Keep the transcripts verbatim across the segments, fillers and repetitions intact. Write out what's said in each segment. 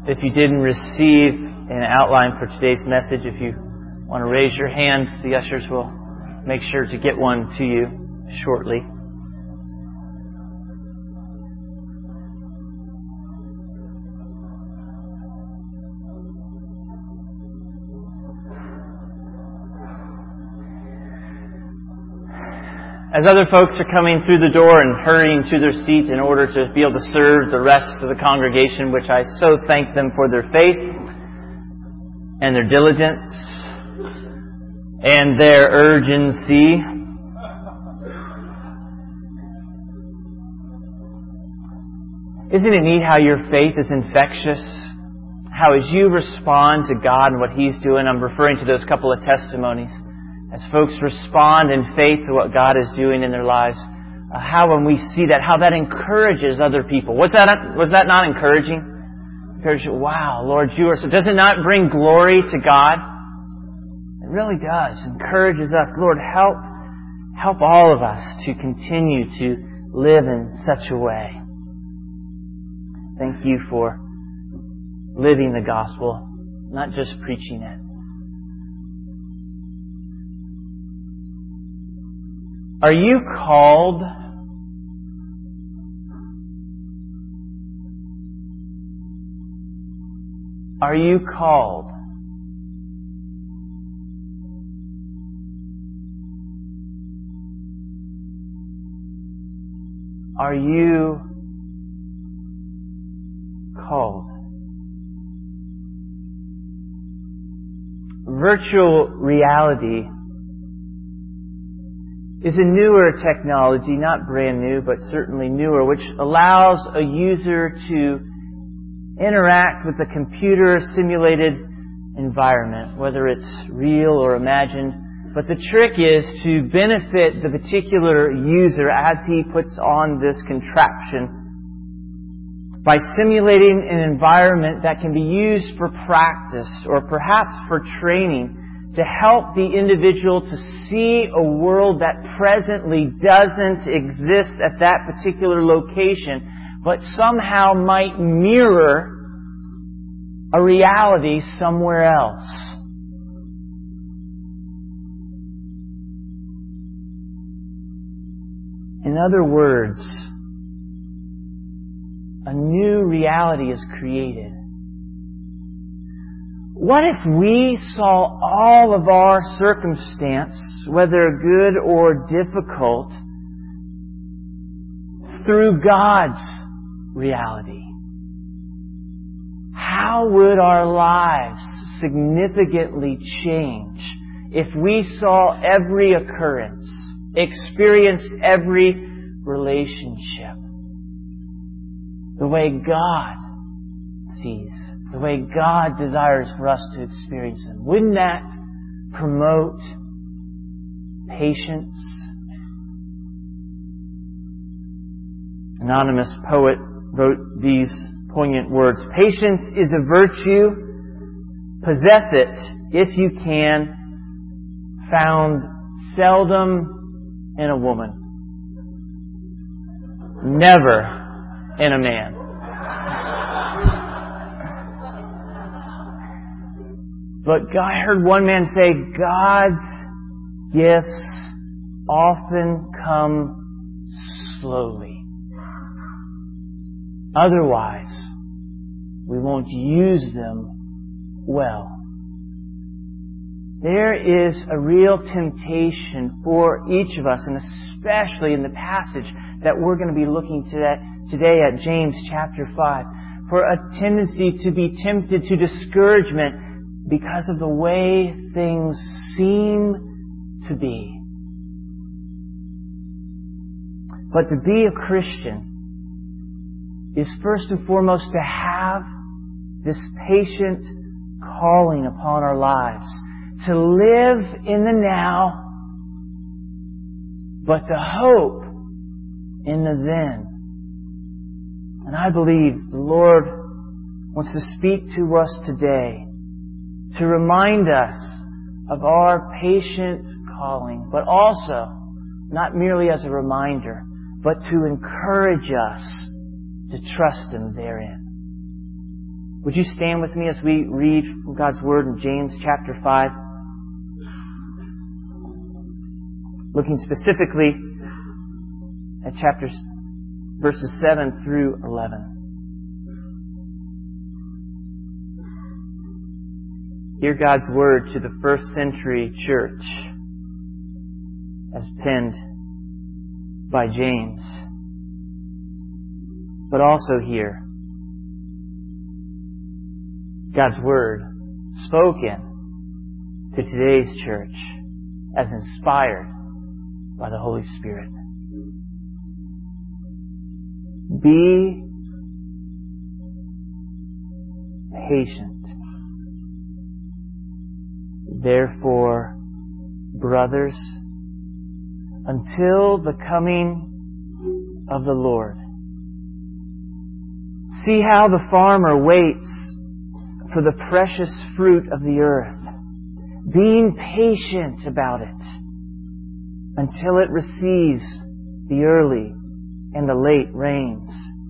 If you didn't receive an outline for today's message, if you want to raise your hand, the ushers will make sure to get one to you shortly. As other folks are coming through the door and hurrying to their seat in order to be able to serve the rest of the congregation, which I so thank them for their faith and their diligence and their urgency. Isn't it neat how your faith is infectious? How as you respond to God and what He's doing, I'm referring to those couple of testimonies, as folks respond in faith to what God is doing in their lives, uh, how when we see that, how that encourages other people. Was that, was that not encouraging? Encouraging, wow, Lord, you are so... Does it not bring glory to God? It really does. Encourages us. Lord, help, help all of us to continue to live in such a way. Thank you for living the gospel, not just preaching it. Are you called? Are you called? Are you called? Virtual reality is a newer technology, not brand new, but certainly newer, which allows a user to interact with a computer-simulated environment, whether it's real or imagined. But the trick is to benefit the particular user as he puts on this contraption by simulating an environment that can be used for practice or perhaps for training, to help the individual to see a world that presently doesn't exist at that particular location, but somehow might mirror a reality somewhere else. In other words, a new reality is created. What if we saw all of our circumstance, whether good or difficult, through God's reality? How would our lives significantly change if we saw every occurrence, experienced every relationship the way God sees, the way God desires for us to experience them? Wouldn't that promote patience? Anonymous poet wrote these poignant words: "Patience is a virtue. Possess it if you can. Found seldom in a woman. Never in a man." But I heard one man say, God's gifts often come slowly. Otherwise, we won't use them well. There is a real temptation for each of us, and especially in the passage that we're going to be looking at today at James chapter five, for a tendency to be tempted to discouragement because of the way things seem to be. But to be a Christian is first and foremost to have this patient calling upon our lives, to live in the now, but to hope in the then. And I believe the Lord wants to speak to us today to remind us of our patient calling, but also, not merely as a reminder, but to encourage us to trust Him therein. Would you stand with me as we read from God's Word in James chapter five? Looking specifically at chapters, verses seven through eleven. Hear God's Word to the first century church as penned by James. But also hear God's Word spoken to today's church as inspired by the Holy Spirit. Be patient. Therefore, brothers, until the coming of the Lord. See how the farmer waits for the precious fruit of the earth, being patient about it until it receives the early and the late rains.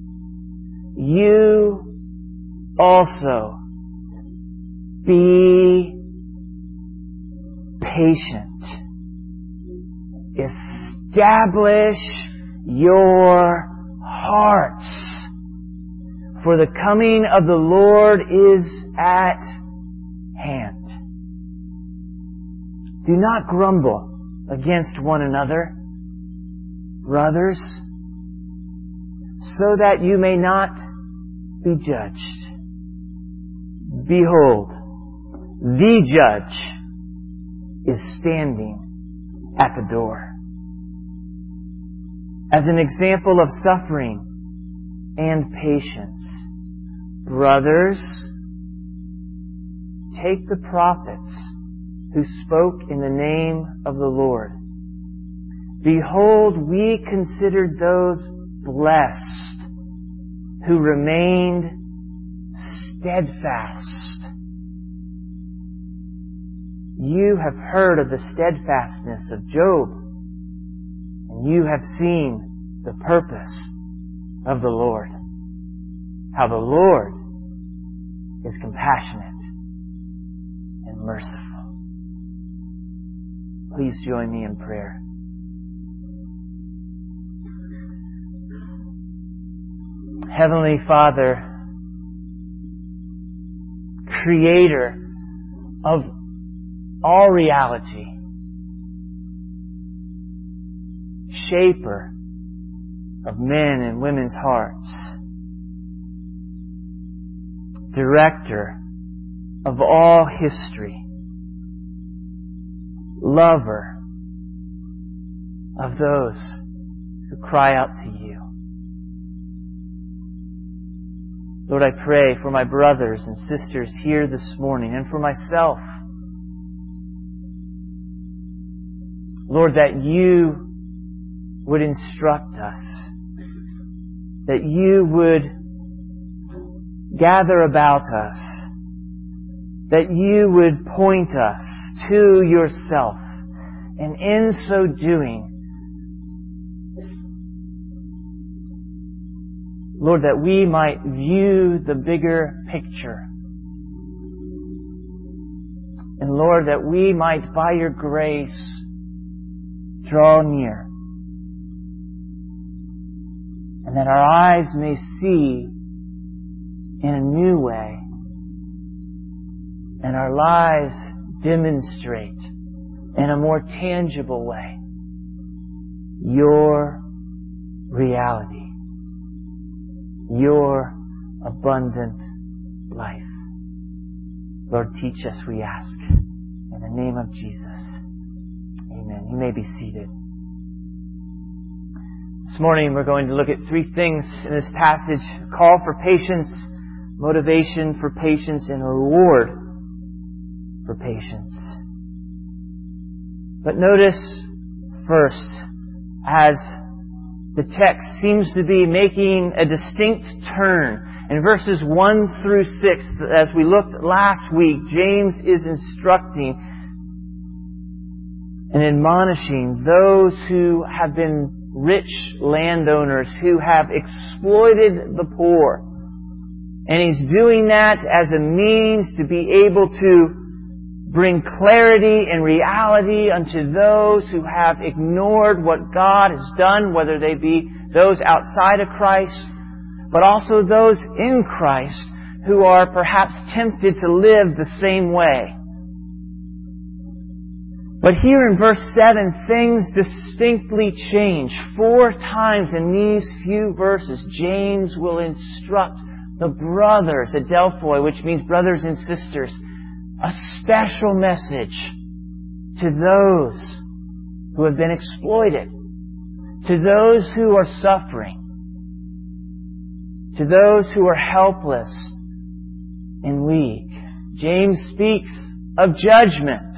You also be patient. Establish your hearts, for the coming of the Lord is at hand. Do not grumble against one another, brothers, so that you may not be judged. Behold, the judge is standing at the door. As an example of suffering and patience, brothers, take the prophets who spoke in the name of the Lord. Behold, we considered those blessed who remained steadfast. You have heard of the steadfastness of Job, and you have seen the purpose of the Lord, how the Lord is compassionate and merciful. Please join me in prayer. Heavenly Father, Creator of all reality, Shaper of men and women's hearts, Director of all history, Lover of those who cry out to You. Lord, I pray for my brothers and sisters here this morning and for myself. Lord, that You would instruct us, that You would gather about us, that You would point us to Yourself, and in so doing, Lord, that we might view the bigger picture. And Lord, that we might, by Your grace, draw near. And that our eyes may see in a new way. And our lives demonstrate in a more tangible way Your reality. Your abundant life. Lord, teach us, we ask. In the name of Jesus. Amen. You may be seated. This morning we're going to look at three things in this passage. Call for patience, motivation for patience, and a reward for patience. But notice first, as the text seems to be making a distinct turn. In verses one through six, as we looked last week, James is instructing and admonishing those who have been rich landowners, who have exploited the poor And He's doing that as a means to be able to bring clarity and reality unto those who have ignored what God has done, whether they be those outside of Christ, but also those in Christ who are perhaps tempted to live the same way. But here in verse seven, things distinctly change. Four times in these few verses, James will instruct the brothers at Delphoi, which means brothers and sisters, a special message to those who have been exploited, to those who are suffering, to those who are helpless and weak. James speaks of judgment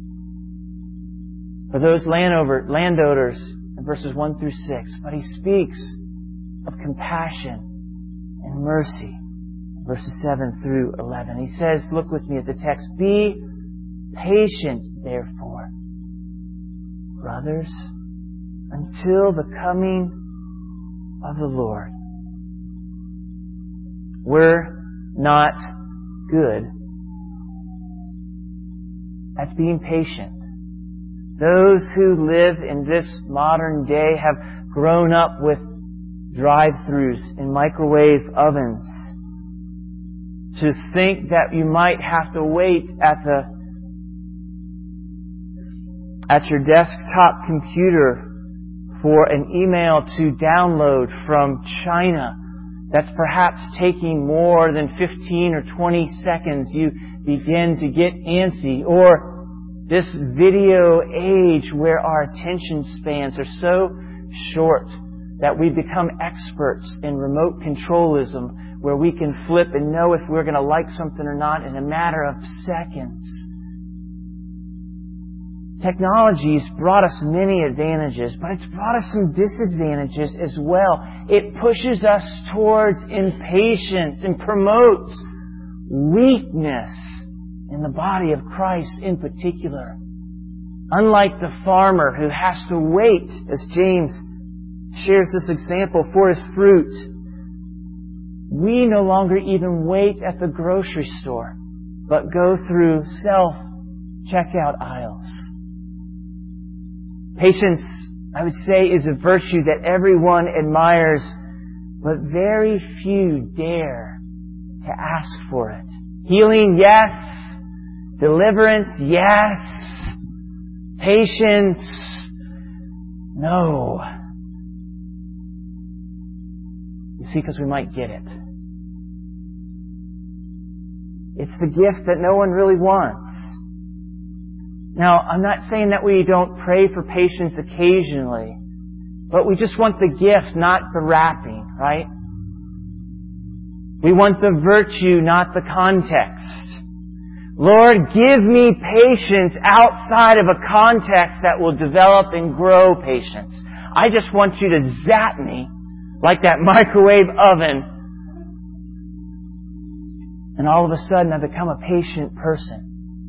for those landowners in verses one through six, but he speaks of compassion and mercy in verses seven through eleven. He says, look with me at the text, "Be patient, therefore, brothers, until the coming of the Lord." We're not good at being patient. Those who live in this modern day have grown up with drive-thrus and microwave ovens. To think that you might have to wait at the at your desktop computer for an email to download from China that's perhaps taking more than fifteen or twenty seconds, you begin to get antsy. Or this video age where our attention spans are so short that we become experts in remote controlism, where we can flip and know if we're going to like something or not in a matter of seconds. Technology's brought us many advantages, but it's brought us some disadvantages as well. It pushes us towards impatience and promotes weakness in the body of Christ in particular. Unlike the farmer who has to wait, as James shares this example, for his fruit, we no longer even wait at the grocery store, but go through self-checkout aisles. Patience, I would say, is a virtue that everyone admires, but very few dare to ask for it. Healing, yes. Deliverance, yes. Patience, no. You see, because we might get it. It's the gift that no one really wants. Now, I'm not saying that we don't pray for patience occasionally, but we just want the gift, not the wrapping, right? We want the virtue, not the context. Lord, give me patience outside of a context that will develop and grow patience. I just want you to zap me like that microwave oven, and all of a sudden I become a patient person.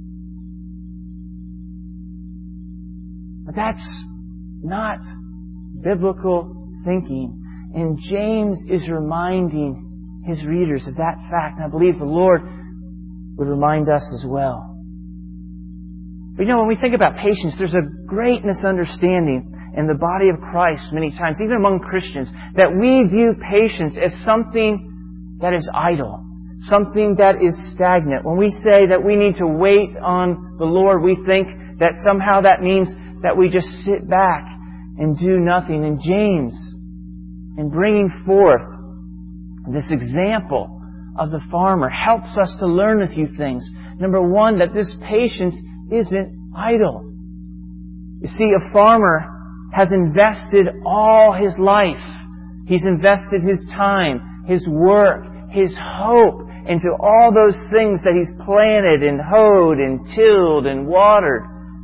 But that's not biblical thinking. And James is reminding his readers of that fact. And I believe the Lord would remind us as well. But you know, when we think about patience, there's a great misunderstanding in the body of Christ many times, even among Christians, that we view patience as something that is idle, something that is stagnant. When we say that we need to wait on the Lord, we think that somehow that means that we just sit back and do nothing. And James, in bringing forth this example of the farmer, helps us to learn a few things. Number one, that this patience isn't idle. You see, a farmer has invested all his life. He's invested his time, his work, his hope into all those things that he's planted and hoed and tilled and watered.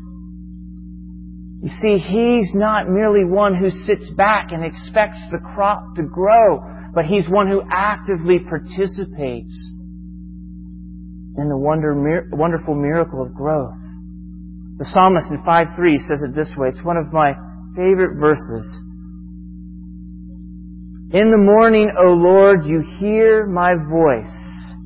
You see, he's not merely one who sits back and expects the crop to grow, but he's one who actively participates in the wonder, wonderful miracle of growth. The psalmist in five three says it this way. It's one of my favorite verses. In the morning, O Lord, you hear my voice.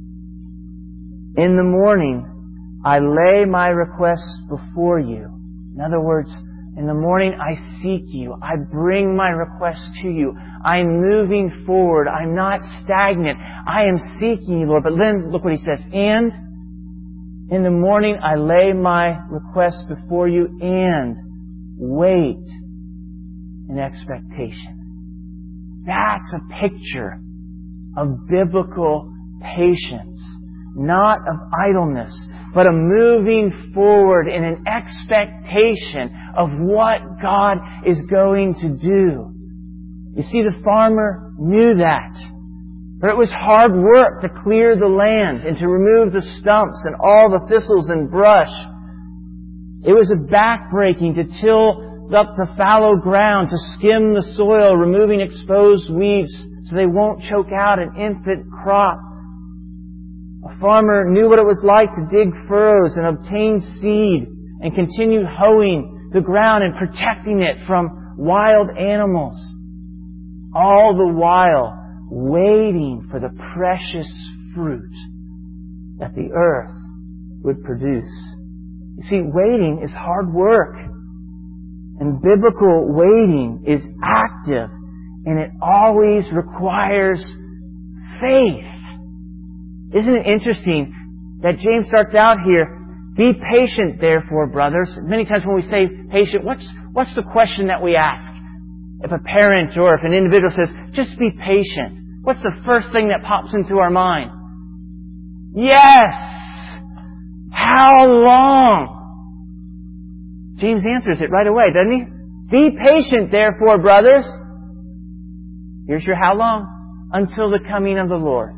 In the morning, I lay my requests before you. In other words, in the morning I seek you. I bring my requests to you. I'm moving forward. I'm not stagnant. I am seeking you, Lord. But then look what he says. And in the morning I lay my requests before you and wait in expectation. That's a picture of biblical patience. Not of idleness, but a moving forward in an expectation of what God is going to do. You see, the farmer knew that. For it was hard work to clear the land and to remove the stumps and all the thistles and brush. It was a backbreaking to till up the fallow ground, to skim the soil, removing exposed weeds so they won't choke out an infant crop. A farmer knew what it was like to dig furrows and obtain seed and continue hoeing the ground and protecting it from wild animals. All the while waiting for the precious fruit that the earth would produce. You see, waiting is hard work. And biblical waiting is active, and it always requires faith. Isn't it interesting that James starts out here, be patient therefore, brothers. Many times when we say patient, what's, what's the question that we ask? If a parent or if an individual says, just be patient, what's the first thing that pops into our mind? Yes! How long? James answers it right away, doesn't he? Be patient therefore, brothers. Here's your how long? Until the coming of the Lord.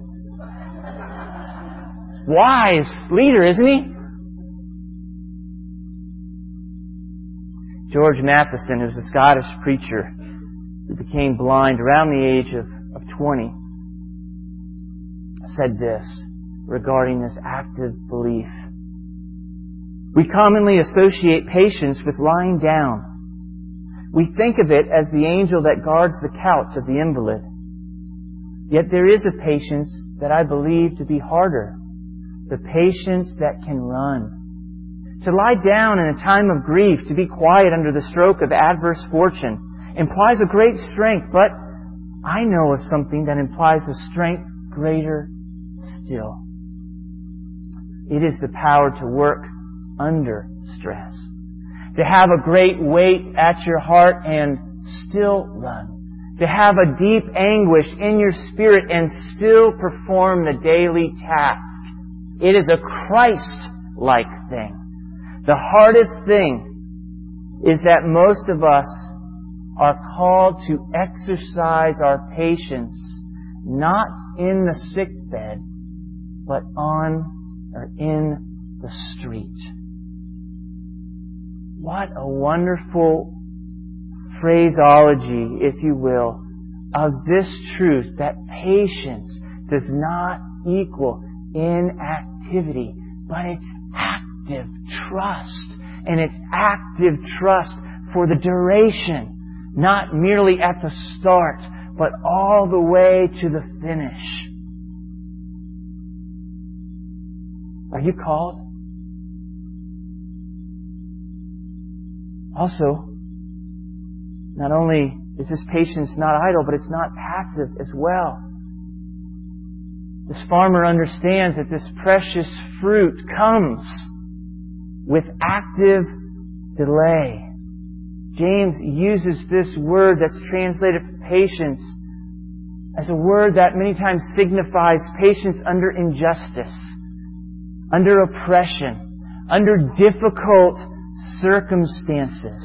Wise leader, isn't he? George Matheson, who's a Scottish preacher who became blind around the age of, of twenty, said this regarding this active belief. We commonly associate patience with lying down. We think of it as the angel that guards the couch of the invalid. Yet there is a patience that I believe to be harder. The patience that can run. To lie down in a time of grief, to be quiet under the stroke of adverse fortune, implies a great strength, but I know of something that implies a strength greater still. It is the power to work under stress. To have a great weight at your heart and still run. To have a deep anguish in your spirit and still perform the daily task. It is a Christ-like thing. The hardest thing is that most of us are called to exercise our patience not in the sick bed, but on or in the street. What a wonderful phraseology, if you will, of this truth that patience does not equal inactivity, but it's active trust. And it's active trust for the duration, not merely at the start, but all the way to the finish. Are you called? Also, not only is this patience not idle, but it's not passive as well. This farmer understands that this precious fruit comes with active delay. James uses this word that's translated patience as a word that many times signifies patience under injustice, under oppression, under difficult circumstances.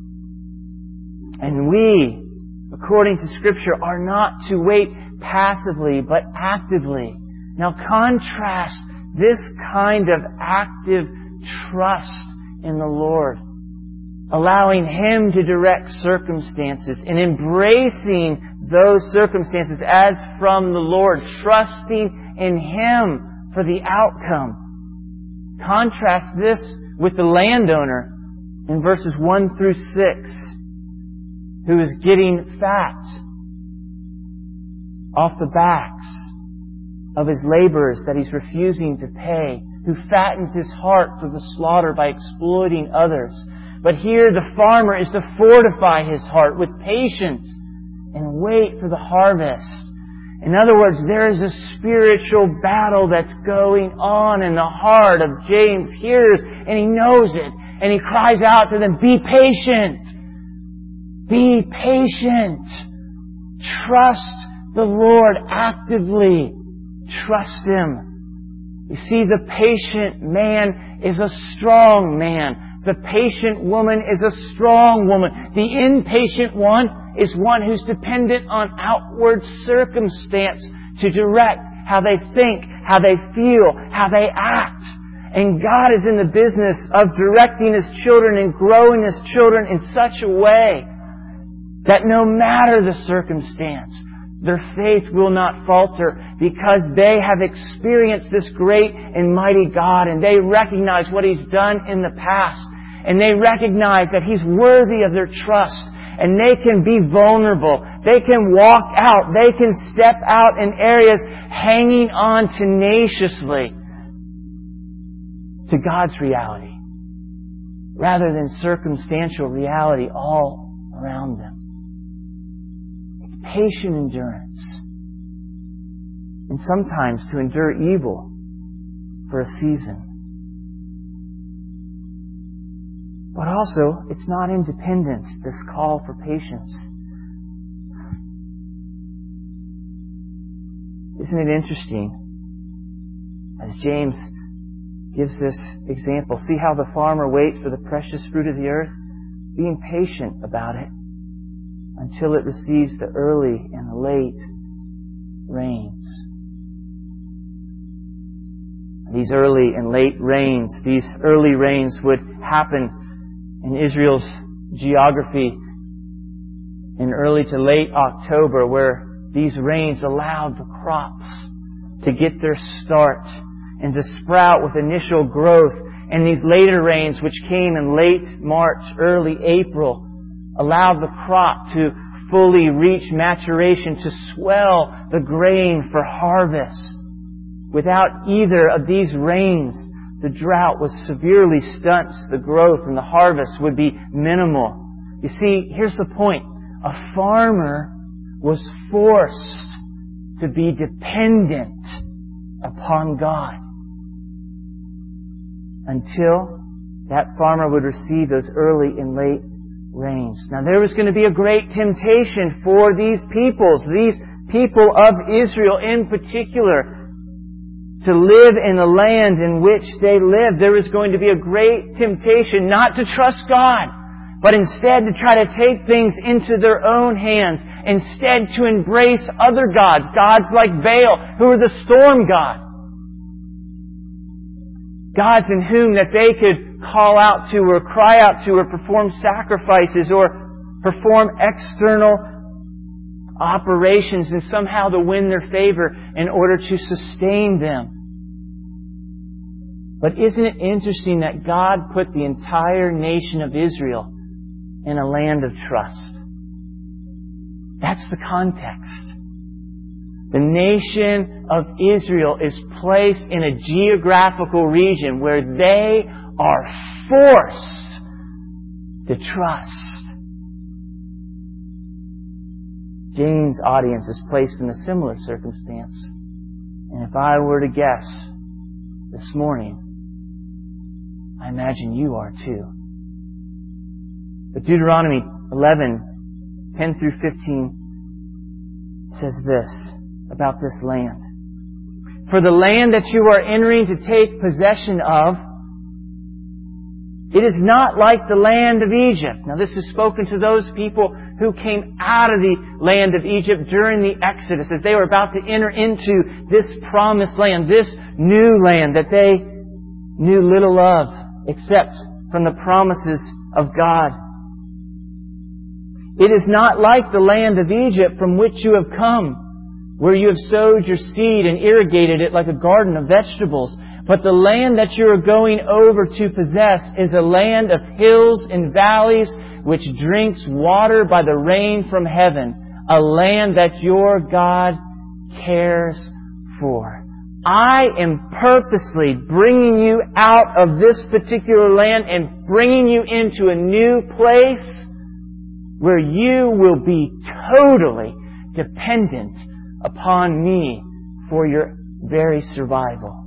And we, according to Scripture, are not to wait passively, but actively. Now contrast this kind of active trust in the Lord, allowing Him to direct circumstances and embracing those circumstances as from the Lord, trusting in Him for the outcome. Contrast this with the landowner in verses one through six, who is getting fat. off the backs of his laborers that he's refusing to pay, who fattens his heart for the slaughter by exploiting others. But here the farmer is to fortify his heart with patience and wait for the harvest. In other words, there is a spiritual battle that's going on in the heart of James. Hears and he knows it. And he cries out to them, be patient. Be patient. Trust the Lord actively. Trust Him. You see, the patient man is a strong man. The patient woman is a strong woman. The impatient one is one who's dependent on outward circumstance to direct how they think, how they feel, how they act. And God is in the business of directing His children and growing His children in such a way that no matter the circumstance, their faith will not falter because they have experienced this great and mighty God and they recognize what He's done in the past. And they recognize that He's worthy of their trust. And they can be vulnerable. They can walk out. They can step out in areas hanging on tenaciously to God's reality rather than circumstantial reality all around them. It's patient endurance. And sometimes to endure evil for a season. But also, it's not independence, this call for patience. Isn't it interesting? As James gives this example, see how the farmer waits for the precious fruit of the earth, being patient about it until it receives the early and the late rains. These early and late rains, these early rains would happen in Israel's geography in early to late October, where these rains allowed the crops to get their start and to sprout with initial growth. And these later rains, which came in late March, early April, allowed the crop to fully reach maturation, to swell the grain for harvest. Without either of these rains, the drought would severely stunt the growth and the harvest would be minimal. You see, here's the point. A farmer was forced to be dependent upon God until that farmer would receive those early and late rains. Now there was going to be a great temptation for these peoples, these people of Israel in particular, to live in the land in which they lived. There was going to be a great temptation not to trust God, but instead to try to take things into their own hands. Instead to embrace other gods, gods like Baal, who were the storm god. Gods in whom that they could call out to or cry out to or perform sacrifices or perform external operations and somehow to win their favor in order to sustain them. But isn't it interesting that God put the entire nation of Israel in a land of trust? That's the context. The nation of Israel is placed in a geographical region where they are forced to trust. James' audience is placed in a similar circumstance. And if I were to guess this morning, I imagine you are too. But Deuteronomy eleven, ten through fifteen says this about this land. For the land that you are entering to take possession of, it is not like the land of Egypt. Now this is spoken to those people who came out of the land of Egypt during the Exodus as they were about to enter into this promised land, this new land that they knew little of except from the promises of God. It is not like the land of Egypt from which you have come, where you have sowed your seed and irrigated it like a garden of vegetables. But the land that you are going over to possess is a land of hills and valleys, which drinks water by the rain from heaven, a land that your God cares for. I am purposely bringing you out of this particular land and bringing you into a new place where you will be totally dependent upon me for your very survival.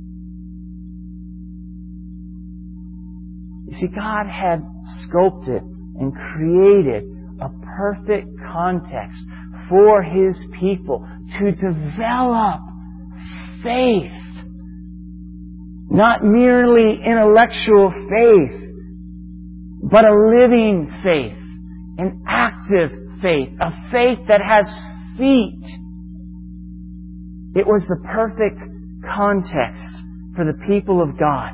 You see, God had sculpted and created a perfect context for His people to develop faith. Not merely intellectual faith, but a living faith, an active faith, a faith that has feet. It was the perfect context for the people of God.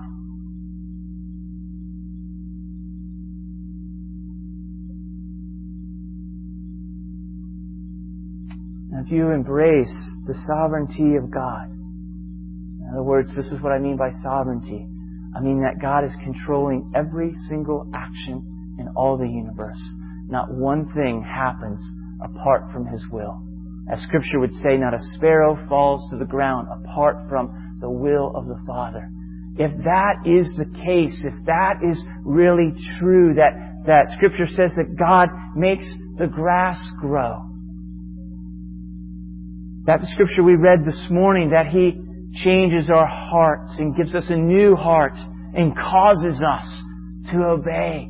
Now, if you embrace the sovereignty of God, in other words, this is what I mean by sovereignty. I mean that God is controlling every single action in all the universe. Not one thing happens apart from His will. As Scripture would say, not a sparrow falls to the ground apart from the will of the Father. If that is the case, if that is really true, that, that Scripture says that God makes the grass grow, that the Scripture we read this morning, that He changes our hearts and gives us a new heart and causes us to obey.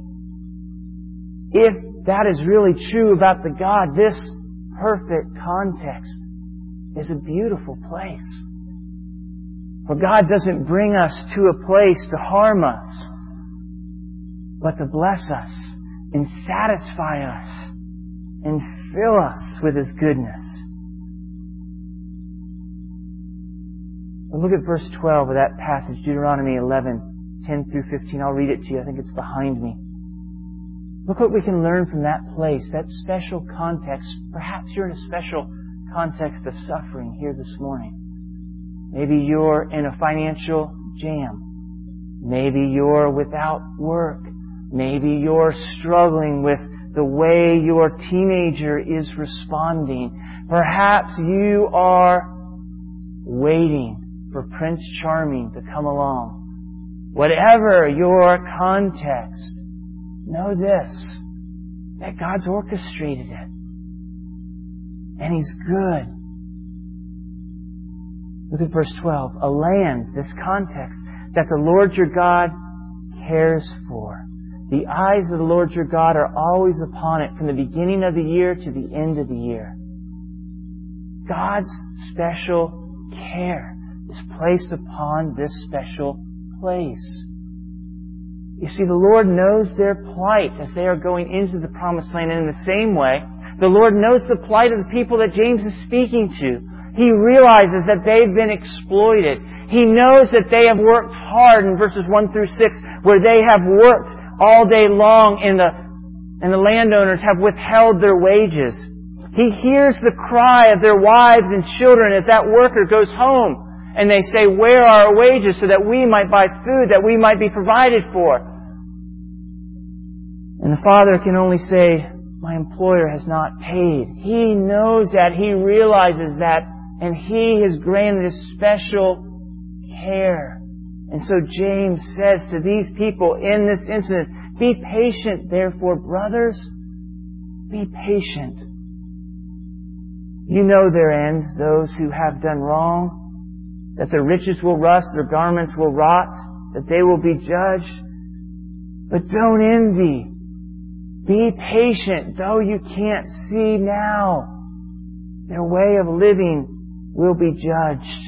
If that is really true about the God, this perfect context is a beautiful place. For God doesn't bring us to a place to harm us, but to bless us and satisfy us and fill us with His goodness. Look at verse twelve of that passage, Deuteronomy eleven, ten through fifteen. I'll read it to you. I think it's behind me. Look what we can learn from that place, that special context. Perhaps you're in a special context of suffering here this morning. Maybe you're in a financial jam. Maybe you're without work. Maybe you're struggling with the way your teenager is responding. Perhaps you are waiting for Prince Charming to come along. Whatever your context, know this, that God's orchestrated it. And He's good. Look at verse twelve. A land, this context, that the Lord your God cares for. The eyes of the Lord your God are always upon it from the beginning of the year to the end of the year. God's special care is placed upon this special place. You see, the Lord knows their plight as they are going into the promised land. And in the same way, the Lord knows the plight of the people that James is speaking to. He realizes that they've been exploited. He knows that they have worked hard in verses one through six, where they have worked all day long and the, and the landowners have withheld their wages. He hears the cry of their wives and children as that worker goes home. And they say, where are our wages so that we might buy food, that we might be provided for? And the father can only say, my employer has not paid. He knows that. He realizes that. And He has granted a special care. And so James says to these people in this incident, be patient, therefore, brothers. Be patient. You know their end, those who have done wrong, that their riches will rust, their garments will rot, that they will be judged. But don't envy. Be patient, though you can't see now. Their way of living will be judged.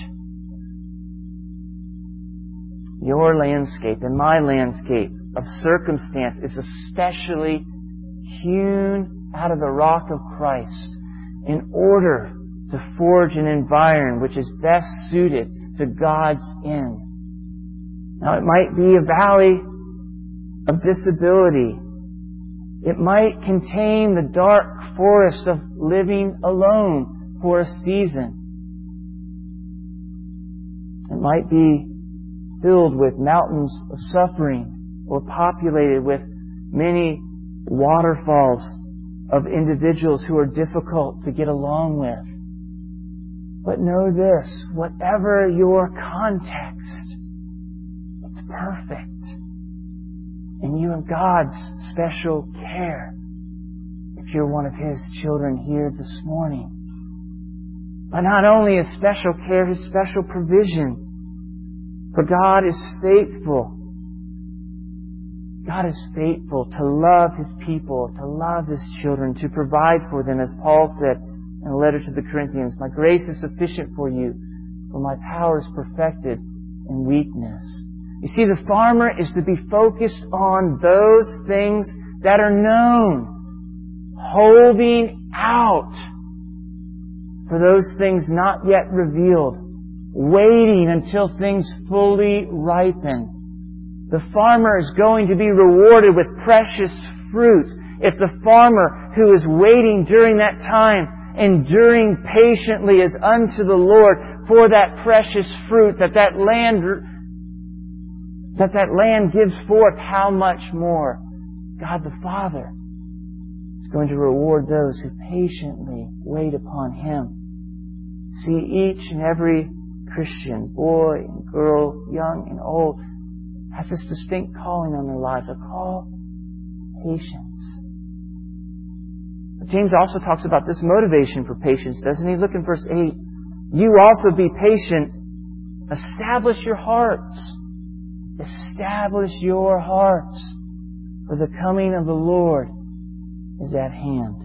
Your landscape and my landscape of circumstance is especially hewn out of the rock of Christ in order to forge an environment which is best suited to God's end. Now, it might be a valley of disability. It might contain the dark forest of living alone for a season. It might be filled with mountains of suffering or populated with many waterfalls of individuals who are difficult to get along with. But know this, whatever your context, it's perfect. And you have God's special care if you're one of His children here this morning. But not only His special care, His special provision. For God is faithful. God is faithful to love His people, to love His children, to provide for them, as Paul said in the letter to the Corinthians, "My grace is sufficient for you, for my power is perfected in weakness." You see, the farmer is to be focused on those things that are known, holding out for those things not yet revealed, waiting until things fully ripen. The farmer is going to be rewarded with precious fruit if the farmer who is waiting during that time, enduring patiently as unto the Lord for that precious fruit that that land that that land gives forth, how much more God the Father is going to reward those who patiently wait upon Him. See, each and every Christian, boy and girl, young and old, has this distinct calling on their lives, a call, patience. But James also talks about this motivation for patience, doesn't he? Look in verse eight. You also be patient. Establish your hearts. Establish your hearts, for the coming of the Lord is at hand.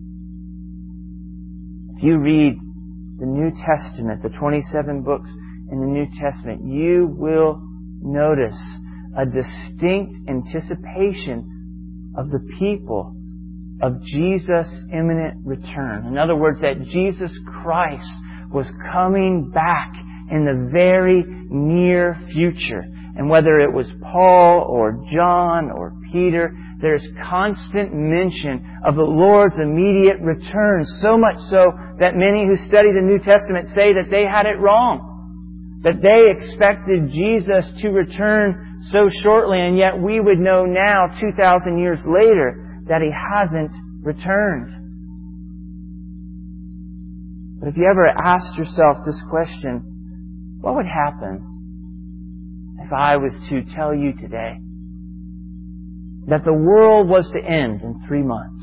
If you read the New Testament, the twenty-seven books in the New Testament, you will notice a distinct anticipation of the people of Jesus' imminent return. In other words, that Jesus Christ was coming back in the very near future. And whether it was Paul or John or Peter, there's constant mention of the Lord's immediate return. So much so that many who study the New Testament say that they had it wrong. That they expected Jesus to return so shortly, and yet we would know now, two thousand years later, that He hasn't returned. But if you ever asked yourself this question, what would happen if I was to tell you today that the world was to end in three months?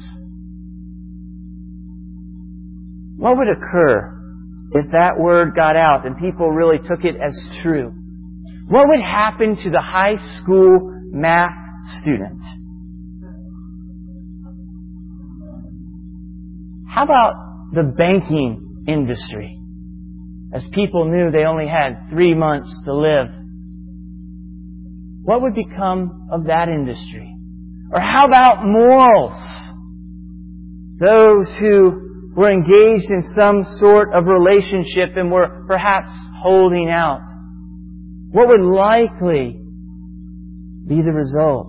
What would occur if that word got out and people really took it as true? What would happen to the high school math student? How about the banking industry? As people knew they only had three months to live, what would become of that industry? Or how about morals? Those who were engaged in some sort of relationship and were perhaps holding out. What would likely be the result?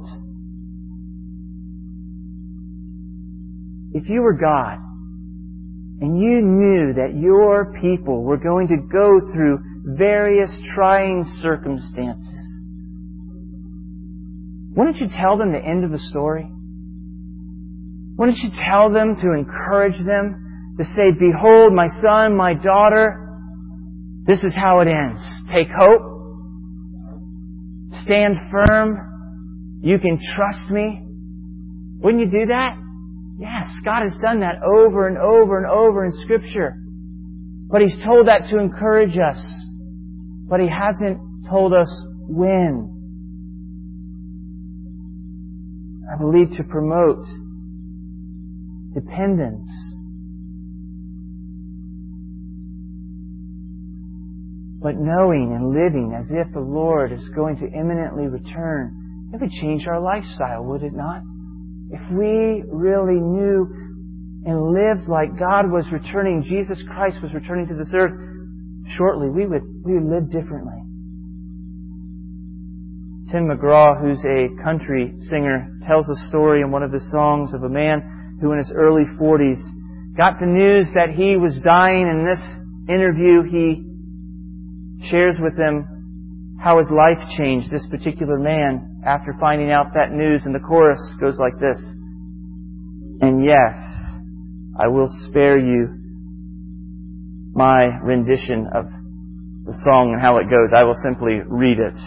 If you were God and you knew that your people were going to go through various trying circumstances, wouldn't you tell them the end of the story? Wouldn't you tell them to encourage them to say, "Behold, my son, my daughter, this is how it ends. Take hope. Stand firm. You can trust me." Wouldn't you do that? Yes, God has done that over and over and over in Scripture. But He's told that to encourage us. But He hasn't told us when. I believe to promote dependence. But knowing and living as if the Lord is going to imminently return, it would change our lifestyle, would it not? If we really knew and lived like God was returning, Jesus Christ was returning to this earth shortly, we would, we would live differently. Tim McGraw, who's a country singer, tells a story in one of his songs of a man who in his early forties got the news that he was dying. In this interview, he shares with them how his life changed, this particular man, after finding out that news. And the chorus goes like this: "And yes, I will spare you my rendition of the song and how it goes. I will simply read it.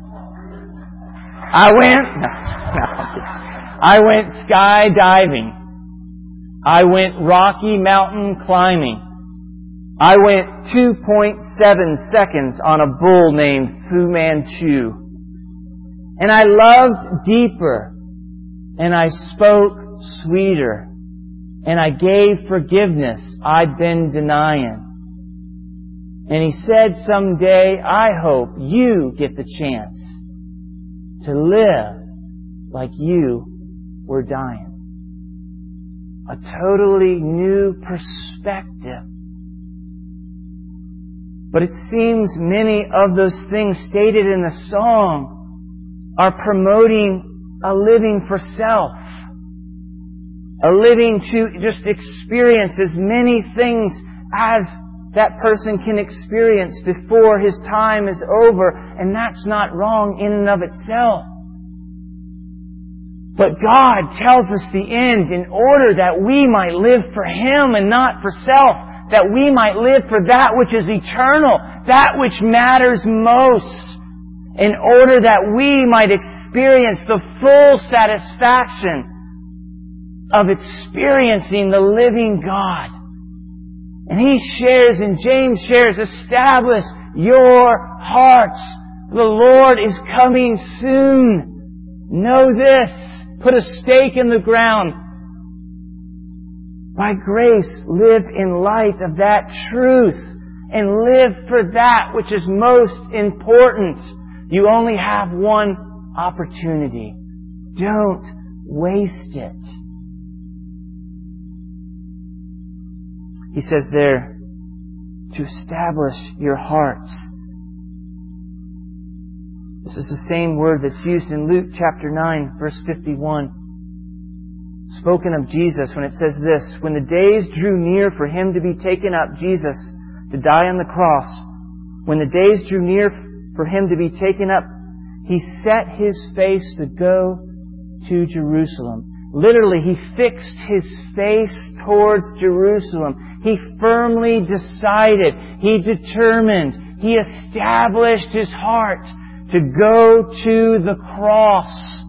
I went, no, no, I went skydiving. I went Rocky Mountain climbing. I went two point seven seconds on a bull named Fu Manchu. And I loved deeper. And I spoke sweeter. And I gave forgiveness I'd been denying. And he said someday, I hope you get the chance to live like you were dying. A totally new perspective. But it seems many of those things stated in the song are promoting a living for self. A living to just experience as many things as that person can experience before his time is over. And that's not wrong in and of itself. But God tells us the end in order that we might live for Him and not for self. That we might live for that which is eternal. That which matters most. In order that we might experience the full satisfaction of experiencing the living God. And He shares, and James shares, establish your hearts. The Lord is coming soon. Know this. Put a stake in the ground. By grace, live in light of that truth. And live for that which is most important. You only have one opportunity. Don't waste it. He says there, to establish your hearts. This is the same word that's used in Luke chapter nine, verse fifty-one. Spoken of Jesus when it says this, when the days drew near for Him to be taken up, Jesus, to die on the cross, when the days drew near for Him to be taken up, He set His face to go to Jerusalem. Literally, He fixed His face towards Jerusalem. He firmly decided, He determined, He established His heart to go to the cross.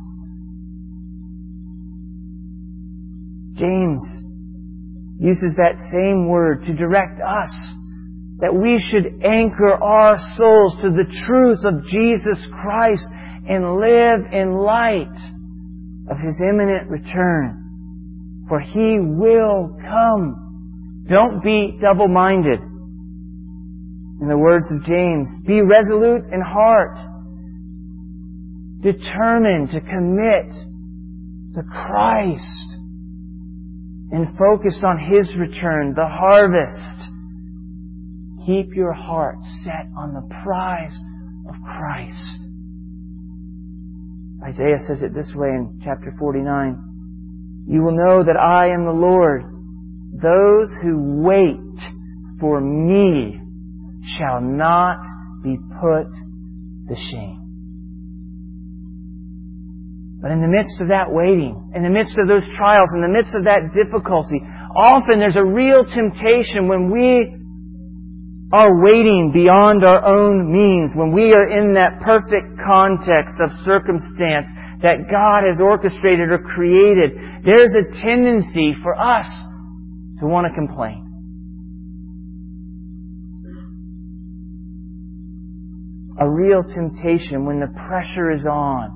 James uses that same word to direct us that we should anchor our souls to the truth of Jesus Christ and live in light of His imminent return. For He will come. Don't be double-minded. In the words of James, be resolute in heart. Determined to commit to Christ and focus on His return, the harvest. Keep your heart set on the prize of Christ. Isaiah says it this way in chapter forty-nine. You will know that I am the Lord. Those who wait for me shall not be put to shame. But in the midst of that waiting, in the midst of those trials, in the midst of that difficulty, often there's a real temptation when we are waiting beyond our own means, when we are in that perfect context of circumstance that God has orchestrated or created. There's a tendency for us to want to complain. A real temptation when the pressure is on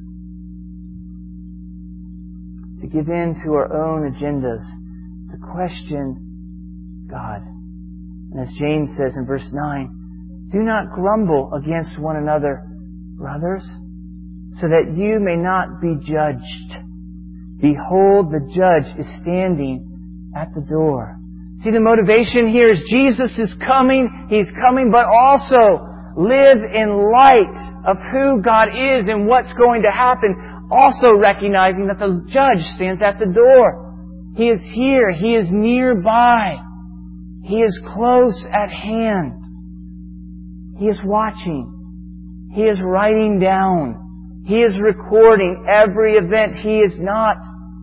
to give in to our own agendas, to question God. And as James says in verse nine, do not grumble against one another, brothers, so that you may not be judged. Behold, the judge is standing at the door. See, the motivation here is Jesus is coming. He's coming, but also live in light of who God is and what's going to happen. Also recognizing that the judge stands at the door. He is here. He is nearby. He is close at hand. He is watching. He is writing down. He is recording every event. He is not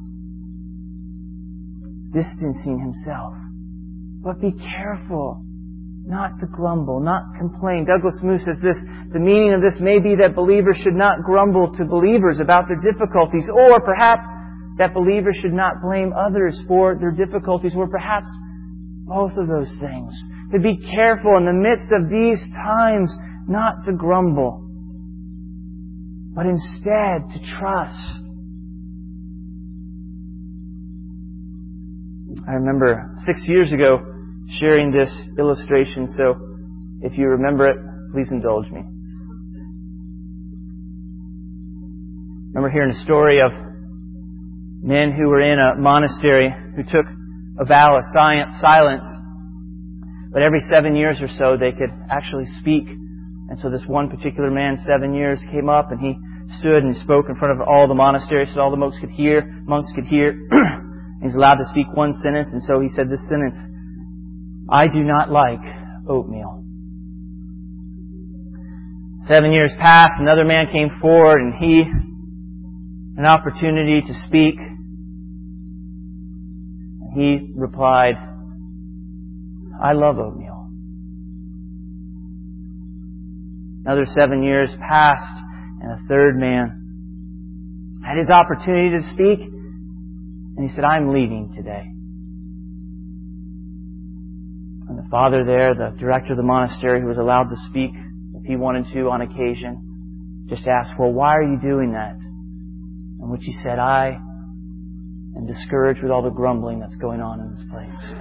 distancing Himself. But be careful not to grumble, not complain. Douglas Moo says this, the meaning of this may be that believers should not grumble to believers about their difficulties, or perhaps that believers should not blame others for their difficulties, or perhaps both of those things. To be careful in the midst of these times not to grumble, but instead to trust. I remember six years ago sharing this illustration, so if you remember it, please indulge me. I remember hearing a story of men who were in a monastery who took a vow of silence, but every seven years or so they could actually speak. And so this one particular man, seven years, came up and he stood and spoke in front of all the monastery so all the monks could hear. Monks could hear. He's allowed to speak one sentence, and so he said this sentence, "I do not like oatmeal." Seven years passed, another man came forward and he had an opportunity to speak. He replied, "I love oatmeal." Another seven years passed, and a third man had his opportunity to speak, and he said, "I'm leaving today." And the father there, the director of the monastery, who was allowed to speak if he wanted to on occasion, just asked, "Well, why are you doing that?" In which he said, "I am discouraged with all the grumbling that's going on in this place."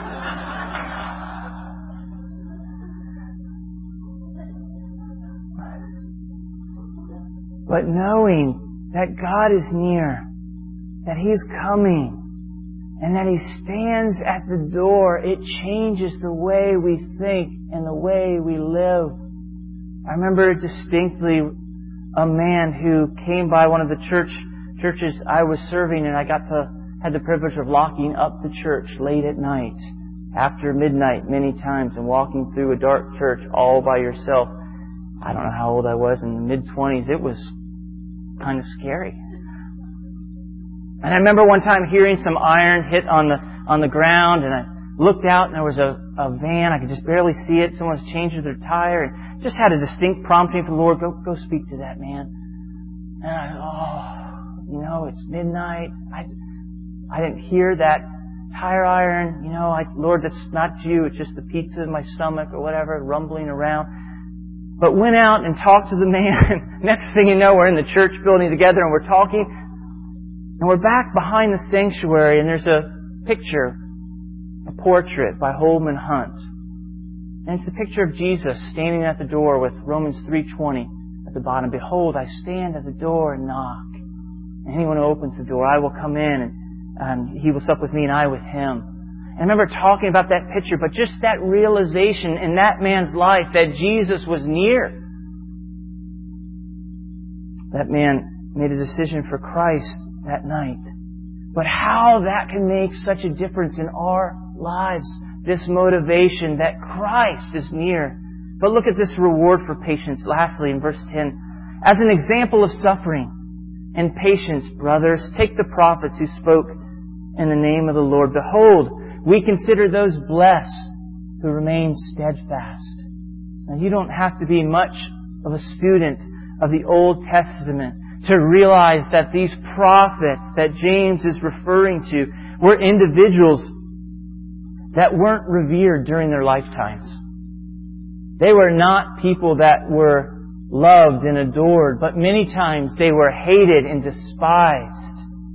But knowing that God is near, that He's coming, and that He stands at the door, it changes the way we think and the way we live. I remember distinctly a man who came by one of the church churches I was serving, and I got to had the privilege of locking up the church late at night, after midnight many times, and walking through a dark church all by yourself. I don't know how old I was, in the mid-twenties. It was kind of scary. And I remember one time hearing some iron hit on the on the ground, and I looked out and there was a, a van. I could just barely see it. Someone was changing their tire, and just had a distinct prompting from the Lord, go go speak to that man. And I thought, oh, you know, it's midnight. I I didn't hear that tire iron. You know, I, Lord, that's not you. It's just the pizza in my stomach or whatever, rumbling around. But went out and talked to the man. Next thing you know, we're in the church building together and we're talking. And we're back behind the sanctuary, and there's a picture, a portrait by Holman Hunt. And it's a picture of Jesus standing at the door with Romans three twenty at the bottom. "Behold, I stand at the door and knock. And anyone who opens the door, I will come in, and, and he will sup with me and I with him." I remember talking about that picture, but just that realization in that man's life that Jesus was near. That man made a decision for Christ that night. But how that can make such a difference in our lives, this motivation that Christ is near. But look at this reward for patience. Lastly, in verse ten, "As an example of suffering and patience, brothers, take the prophets who spoke in the name of the Lord. Behold, we consider those blessed who remain steadfast." Now, you don't have to be much of a student of the Old Testament to realize that these prophets that James is referring to were individuals that weren't revered during their lifetimes. They were not people that were loved and adored, but many times they were hated and despised.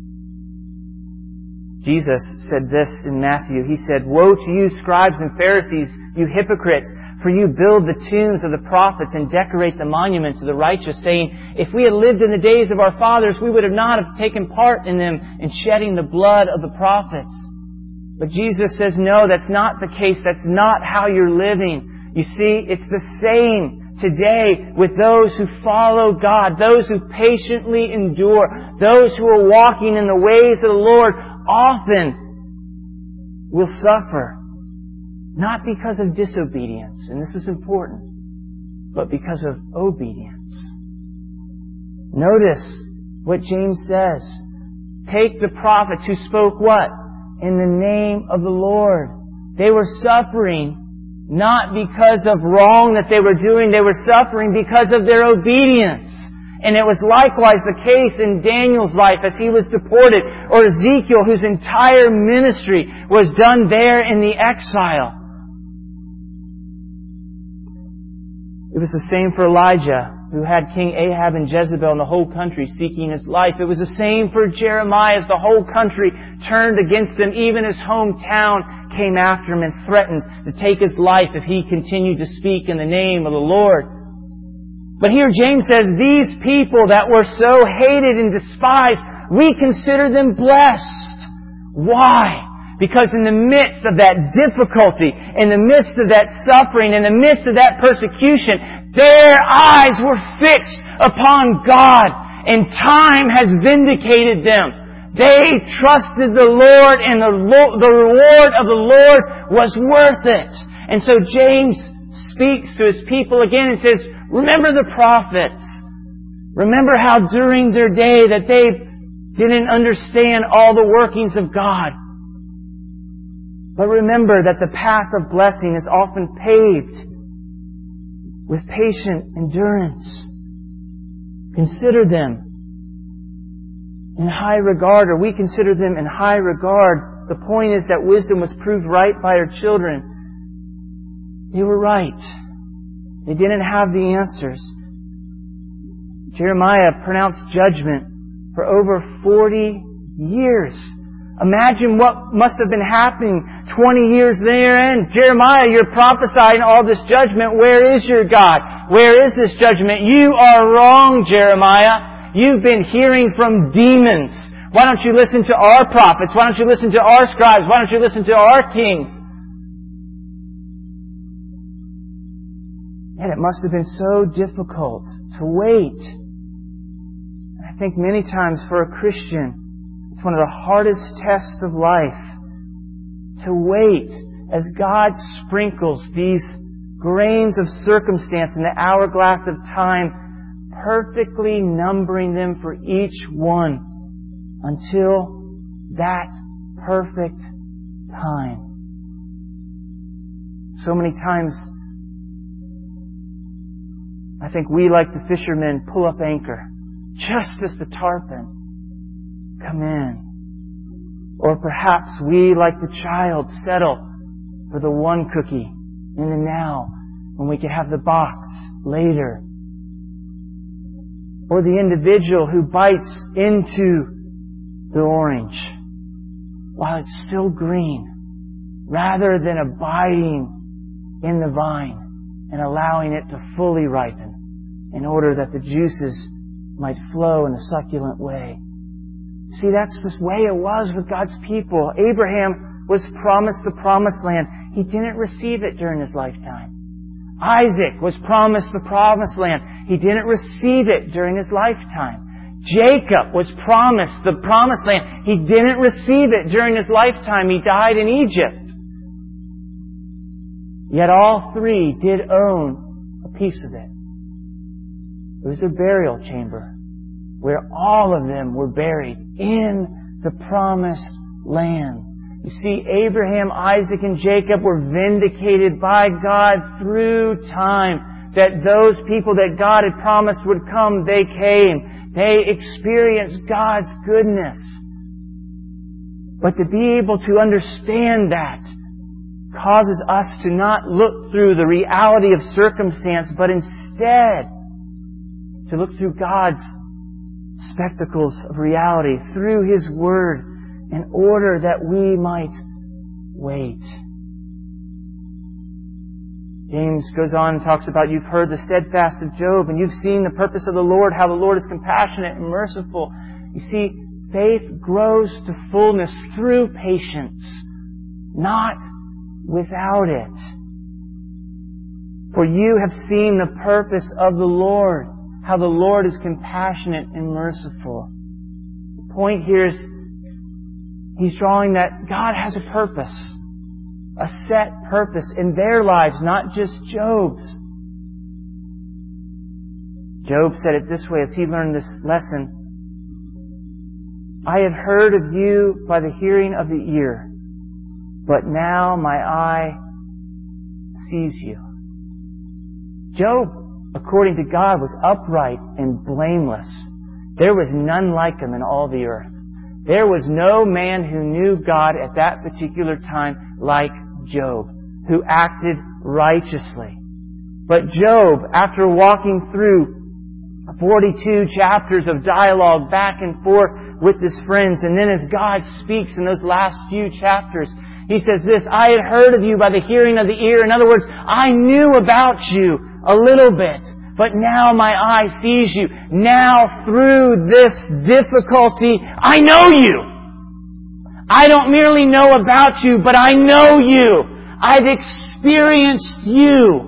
Jesus said this in Matthew. He said, "Woe to you, scribes and Pharisees, you hypocrites, for you build the tombs of the prophets and decorate the monuments of the righteous, saying, if we had lived in the days of our fathers, we would have not have taken part in them in shedding the blood of the prophets." But Jesus says, no, that's not the case. That's not how you're living. You see, it's the same today with those who follow God, those who patiently endure, those who are walking in the ways of the Lord, often will suffer. Not because of disobedience, and this is important, but because of obedience. Notice what James says. Take the prophets who spoke what? In the name of the Lord. They were suffering Not because of wrong that they were doing, they were suffering because of their obedience. And it was likewise the case in Daniel's life as he was deported, or Ezekiel, whose entire ministry was done there in the exile. It was the same for Elijah, who had King Ahab and Jezebel and the whole country seeking his life. It was the same for Jeremiah as the whole country turned against him. Even his hometown came after him and threatened to take his life if he continued to speak in the name of the Lord. But here James says, these people that were so hated and despised, we consider them blessed. Why? Because in the midst of that difficulty, in the midst of that suffering, in the midst of that persecution, their eyes were fixed upon God, and time has vindicated them. They trusted the Lord, and the, Lo- the reward of the Lord was worth it. And so James speaks to his people again and says, remember the prophets. Remember how during their day that they didn't understand all the workings of God. But remember that the path of blessing is often paved with patient endurance. Consider them in high regard, or we consider them in high regard. The point is that wisdom was proved right by her children. They were right. They didn't have the answers. Jeremiah pronounced judgment for over forty years. Imagine what must have been happening twenty years therein. Jeremiah, you're prophesying all this judgment. Where is your God? Where is this judgment? You are wrong, Jeremiah. You've been hearing from demons. Why don't you listen to our prophets? Why don't you listen to our scribes? Why don't you listen to our kings? And it must have been so difficult to wait. I think many times for a Christian, it's one of the hardest tests of life to wait as God sprinkles these grains of circumstance in the hourglass of time, perfectly numbering them for each one until that perfect time. So many times, I think we, like the fishermen, pull up anchor just as the tarpon come in. Or perhaps we, like the child, settle for the one cookie in the now when we could have the box later. Or the individual who bites into the orange while it's still green, rather than abiding in the vine and allowing it to fully ripen in order that the juices might flow in a succulent way. See, that's the way it was with God's people. Abraham was promised the promised land. He didn't receive it during his lifetime. Isaac was promised the promised land. He didn't receive it during his lifetime. Jacob was promised the promised land. He didn't receive it during his lifetime. He died in Egypt. Yet all three did own a piece of it. It was their burial chamber, where all of them were buried in the promised land. You see, Abraham, Isaac, and Jacob were vindicated by God through time. That those people that God had promised would come, they came. They experienced God's goodness. But to be able to understand that causes us to not look through the reality of circumstance, but instead to look through God's spectacles of reality, through His Word, in order that we might wait. James goes on and talks about, you've heard the steadfast of Job, and you've seen the purpose of the Lord, how the Lord is compassionate and merciful. You see, faith grows to fullness through patience, not without it. For you have seen the purpose of the Lord, how the Lord is compassionate and merciful. The point here is, he's drawing that God has a purpose, a set purpose in their lives, not just Job's. Job said it this way as he learned this lesson. I had heard of you by the hearing of the ear, but now my eye sees you. Job, according to God, was upright and blameless. There was none like him in all the earth. There was no man who knew God at that particular time like Job, who acted righteously. But Job, after walking through forty-two chapters of dialogue back and forth with his friends, and then as God speaks in those last few chapters, he says this, I had heard of you by the hearing of the ear. In other words, I knew about you a little bit, but now my eye sees you. Now through this difficulty, I know you. I don't merely know about you, but I know you. I've experienced you.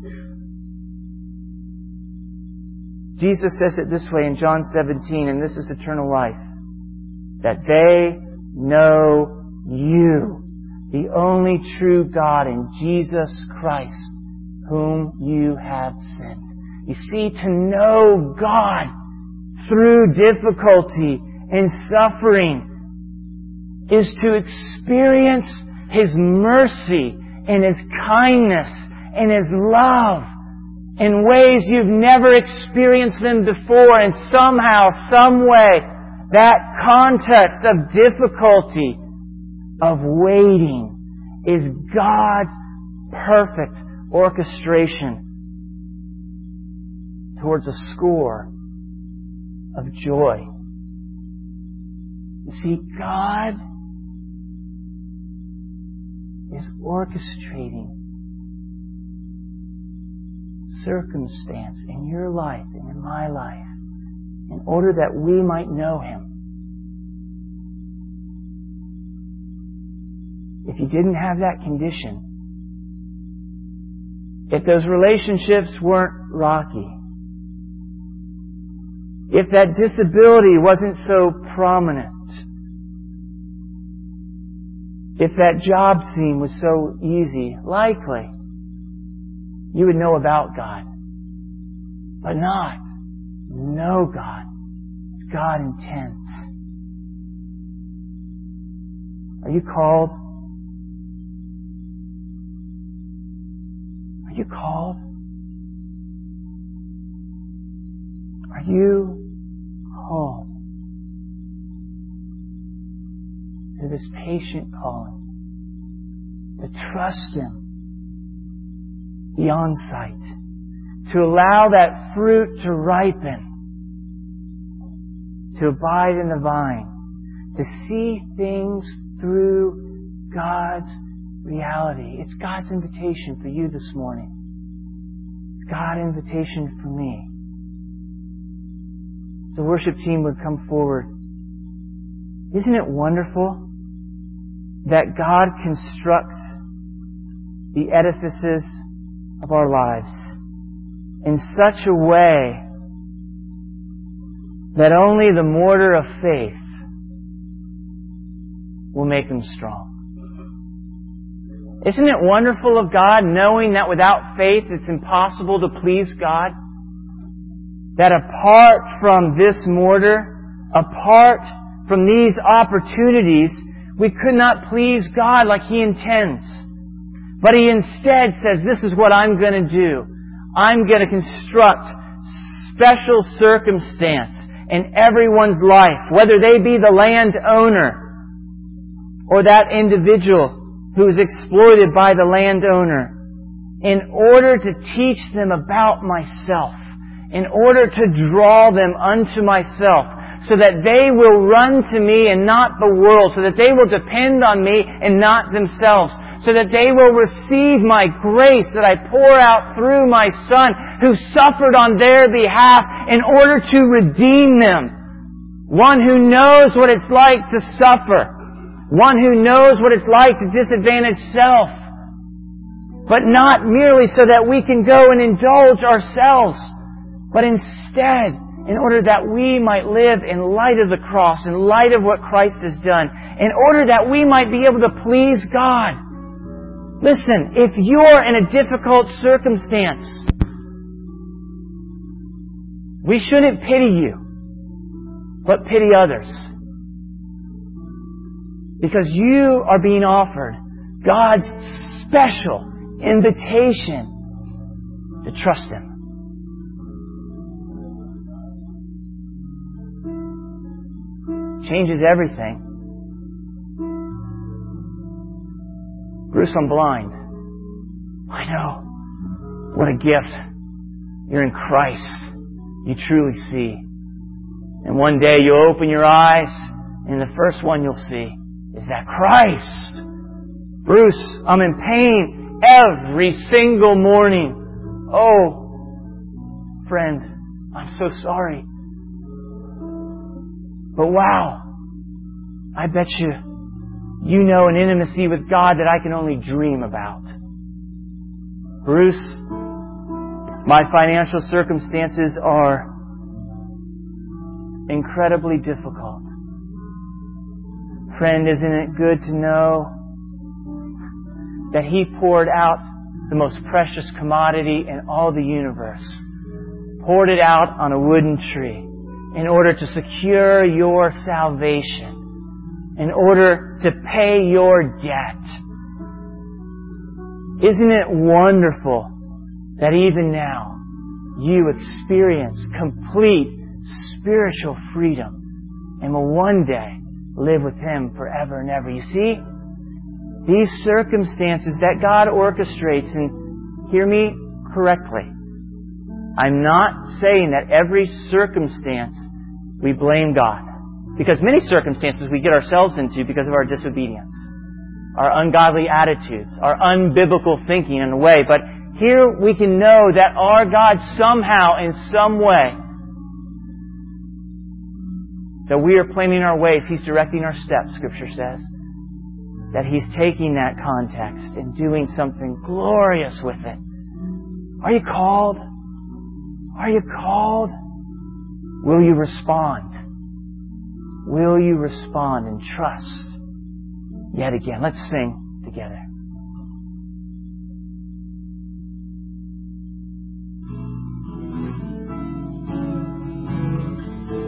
Jesus says it this way in John seventeen, and this is eternal life, that they know you, the only true God, and Jesus Christ, whom you have sent. You see, to know God through difficulty and suffering is to experience His mercy and His kindness and His love in ways you've never experienced them before, and somehow, some way, that context of difficulty, of waiting, is God's perfect orchestration towards a score of joy. You see, God is orchestrating circumstance in your life and in my life in order that we might know Him. If you didn't have that condition, if those relationships weren't rocky, if that disability wasn't so prominent, if that job scene was so easy, likely you would know about God, but not know God as God intends. Are you called? Are you called? Are you called to this patient calling, to trust Him beyond sight, to allow that fruit to ripen, to abide in the vine, to see things through God's reality? It's God's invitation for you this morning. It's God's invitation for me. The worship team would come forward. Isn't it wonderful that God constructs the edifices of our lives in such a way that only the mortar of faith will make them strong? Isn't it wonderful of God, knowing that without faith it's impossible to please God? That apart from this mortar, apart from these opportunities, we could not please God like He intends. But He instead says, this is what I'm going to do. I'm going to construct special circumstance in everyone's life, whether they be the landowner or that individual who is exploited by the landowner, in order to teach them about myself, in order to draw them unto myself, so that they will run to me and not the world, so that they will depend on me and not themselves, so that they will receive my grace that I pour out through my Son who suffered on their behalf in order to redeem them. One who knows what it's like to suffer. One who knows what it's like to disadvantage self. But not merely so that we can go and indulge ourselves, but instead in order that we might live in light of the cross, in light of what Christ has done, in order that we might be able to please God. Listen, if you're in a difficult circumstance, we shouldn't pity you, but pity others. Because you are being offered God's special, invitation to trust Him. Changes everything. Bruce, I'm blind. I know. What a gift. You're in Christ. You truly see. And one day you'll open your eyes, and the first one you'll see is that Christ. Bruce, I'm in pain every single morning. Oh, friend, I'm so sorry. But wow, I bet you, you know an intimacy with God that I can only dream about. Bruce, my financial circumstances are incredibly difficult. Friend, isn't it good to know that He poured out the most precious commodity in all the universe, poured it out on a wooden tree in order to secure your salvation, in order to pay your debt. Isn't it wonderful that even now you experience complete spiritual freedom and will one day live with Him forever and ever? You see, these circumstances that God orchestrates, and hear me correctly, I'm not saying that every circumstance we blame God. Because many circumstances we get ourselves into because of our disobedience, our ungodly attitudes, our unbiblical thinking in a way. But here we can know that our God somehow, in some way, that we are planning our ways, He's directing our steps, Scripture says. That He's taking that context and doing something glorious with it. Are you called? Are you called? Will you respond? Will you respond and trust? Yet again, let's sing together.